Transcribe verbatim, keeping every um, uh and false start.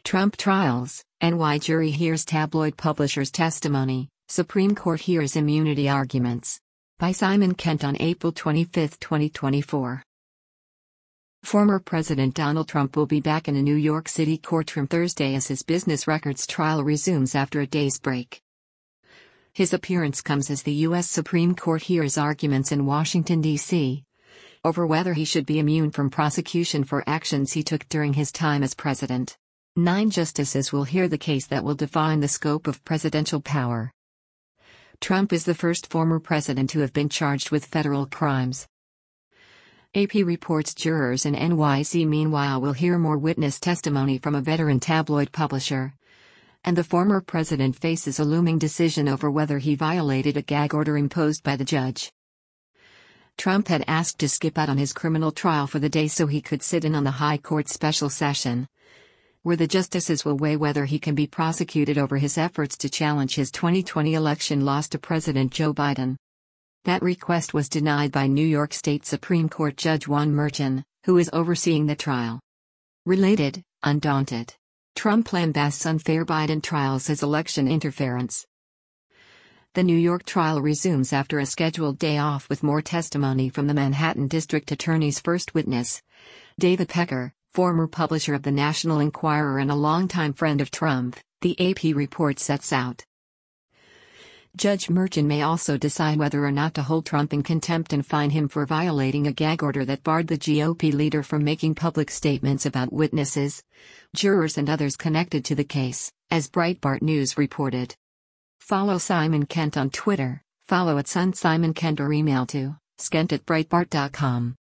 Trump trials, N Y jury hears tabloid publisher's testimony, Supreme Court hears immunity arguments. By Simon Kent on April twenty-fifth, twenty twenty-four. Former President Donald Trump will be back in a New York City courtroom Thursday as his business records trial resumes after a day's break. His appearance comes as the U S Supreme Court hears arguments in Washington, D C over whether he should be immune from prosecution for actions he took during his time as president. Nine justices will hear the case that will define the scope of presidential power. Trump is the first former president to have been charged with federal crimes. A P reports jurors in N Y C meanwhile will hear more witness testimony from a veteran tabloid publisher. And the former president faces a looming decision over whether he violated a gag order imposed by the judge. Trump had asked to skip out on his criminal trial for the day so he could sit in on the High Court special session, where the justices will weigh whether he can be prosecuted over his efforts to challenge his twenty twenty election loss to President Joe Biden. That request was denied by New York State Supreme Court Judge Juan Merchan, who is overseeing the trial. Related, undaunted. Trump lambasts unfair Biden trials as election interference. The New York trial resumes after a scheduled day off with more testimony from the Manhattan District Attorney's first witness, David Pecker, former publisher of the National Enquirer and a longtime friend of Trump, the A P report sets out. Judge Merchan may also decide whether or not to hold Trump in contempt and fine him for violating a gag order that barred the G O P leader from making public statements about witnesses, jurors and others connected to the case, as Breitbart News reported. Follow Simon Kent on Twitter, follow at Sun Simon Kent or email to skent at breitbart dot com.